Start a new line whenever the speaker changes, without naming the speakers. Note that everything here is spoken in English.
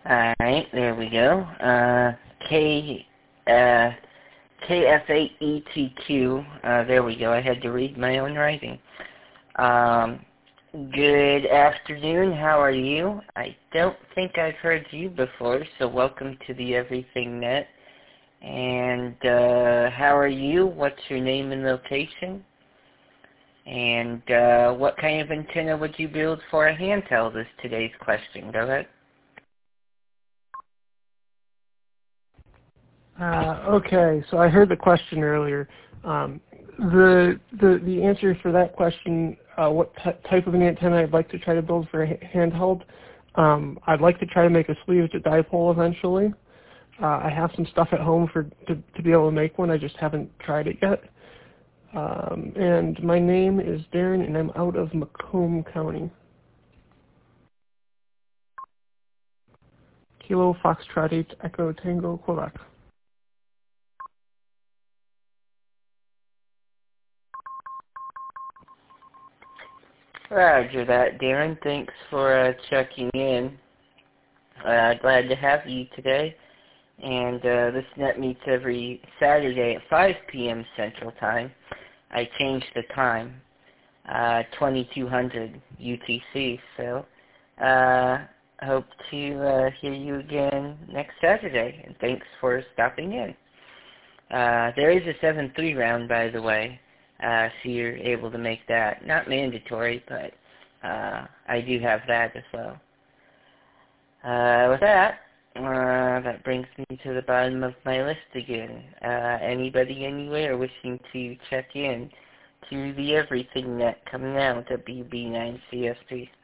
Alright, there we go. Uh, KF8ETQ. There we go. I had to read my own writing. Good afternoon. How are you? I don't think I've heard you before, so welcome to the Everything Net. And, how are you? What's your name and location? And, what kind of antenna would you build for a handheld is today's question. Go ahead.
Okay, so I heard the question earlier. The answer for that question, what type of an antenna I'd like to try to build for a handheld, I'd like to try to make a sleeve to dipole eventually. I have some stuff at home to be able to make one. I just haven't tried it yet. And my name is Darren, and I'm out of Macomb County. Kilo Foxtrot 8 Echo Tango Quebec.
Roger that, Darren. Thanks for checking in. Glad to have you today. And this net meets every Saturday at 5 p.m. Central Time. I changed the time, 2200 UTC. So hope to hear you again next Saturday. And thanks for stopping in. There is a 7-3 round, by the way. So you're able to make that. Not mandatory, but I do have that as well. With that, that brings me to the bottom of my list again. Anybody anywhere wishing to check in to the Everything Net coming out at BB9CSP?